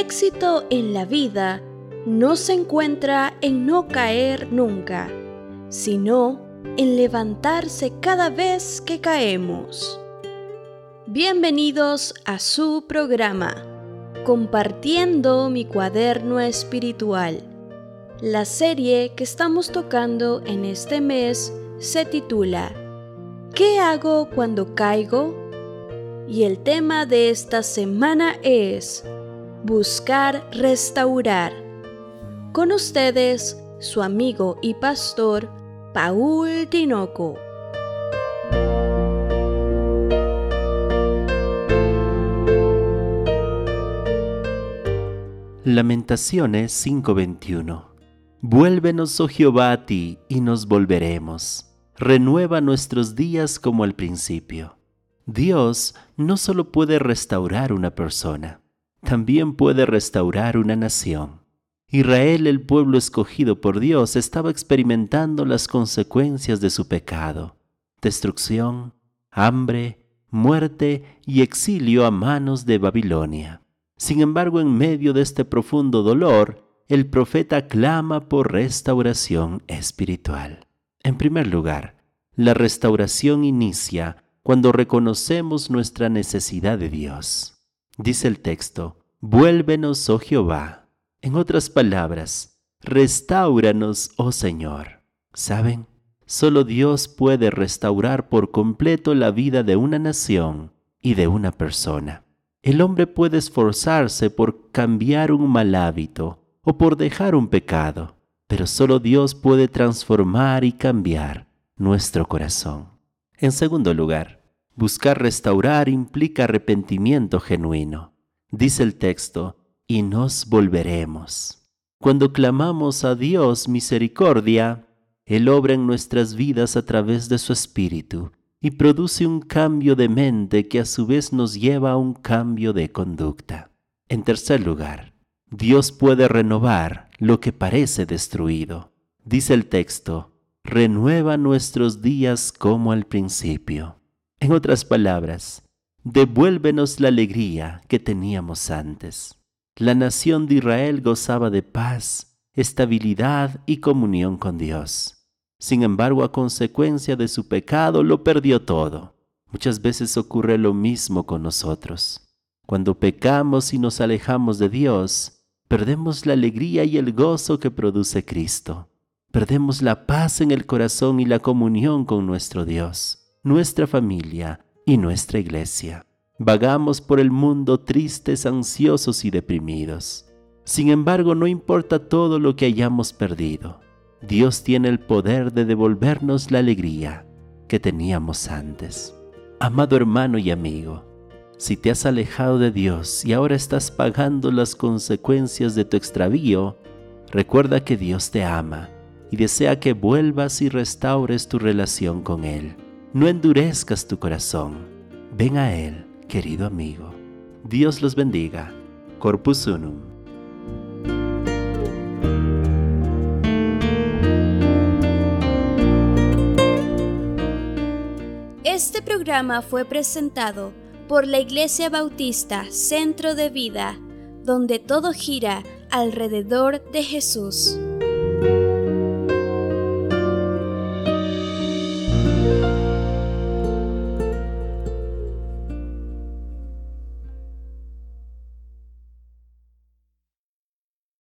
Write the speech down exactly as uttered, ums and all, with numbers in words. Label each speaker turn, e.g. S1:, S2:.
S1: éxito en la vida no se encuentra en no caer nunca, sino en levantarse cada vez que caemos. Bienvenidos a su programa, Compartiendo mi cuaderno espiritual. La serie que estamos tocando en este mes se titula ¿Qué hago cuando caigo? Y el tema de esta semana es Buscar restaurar. Con ustedes, su amigo y pastor, Paul Tinoco.
S2: Lamentaciones cinco veintiuno. Vuélvenos, oh Jehová, a ti, y nos volveremos. Renueva nuestros días como al principio. Dios no solo puede restaurar una persona, también puede restaurar una nación. Israel, el pueblo escogido por Dios, estaba experimentando las consecuencias de su pecado: destrucción, hambre, muerte y exilio a manos de Babilonia. Sin embargo, en medio de este profundo dolor, el profeta clama por restauración espiritual. En primer lugar, la restauración inicia cuando reconocemos nuestra necesidad de Dios. Dice el texto, vuélvenos, oh Jehová. En otras palabras, restáuranos, oh Señor. ¿Saben? Solo Dios puede restaurar por completo la vida de una nación y de una persona. El hombre puede esforzarse por cambiar un mal hábito o por dejar un pecado, pero solo Dios puede transformar y cambiar nuestro corazón. En segundo lugar, buscar restaurar implica arrepentimiento genuino. Dice el texto, y nos volveremos. Cuando clamamos a Dios misericordia, Él obra en nuestras vidas a través de su Espíritu y produce un cambio de mente que a su vez nos lleva a un cambio de conducta. En tercer lugar, Dios puede renovar lo que parece destruido. Dice el texto, renueva nuestros días como al principio. En otras palabras, devuélvenos la alegría que teníamos antes. La nación de Israel gozaba de paz, estabilidad y comunión con Dios. Sin embargo, a consecuencia de su pecado, lo perdió todo. Muchas veces ocurre lo mismo con nosotros. Cuando pecamos y nos alejamos de Dios, perdemos la alegría y el gozo que produce Cristo. Perdemos la paz en el corazón y la comunión con nuestro Dios, nuestra familia y nuestra iglesia. Vagamos por el mundo tristes, ansiosos y deprimidos. Sin embargo, no importa todo lo que hayamos perdido. Dios tiene el poder de devolvernos la alegría que teníamos antes. Amado hermano y amigo, si te has alejado de Dios y ahora estás pagando las consecuencias de tu extravío, recuerda que Dios te ama y desea que vuelvas y restaures tu relación con Él. No endurezcas tu corazón. Ven a Él, querido amigo. Dios los bendiga. Corpus Unum.
S1: Este programa fue presentado por la Iglesia Bautista Centro de Vida, donde todo gira alrededor de Jesús.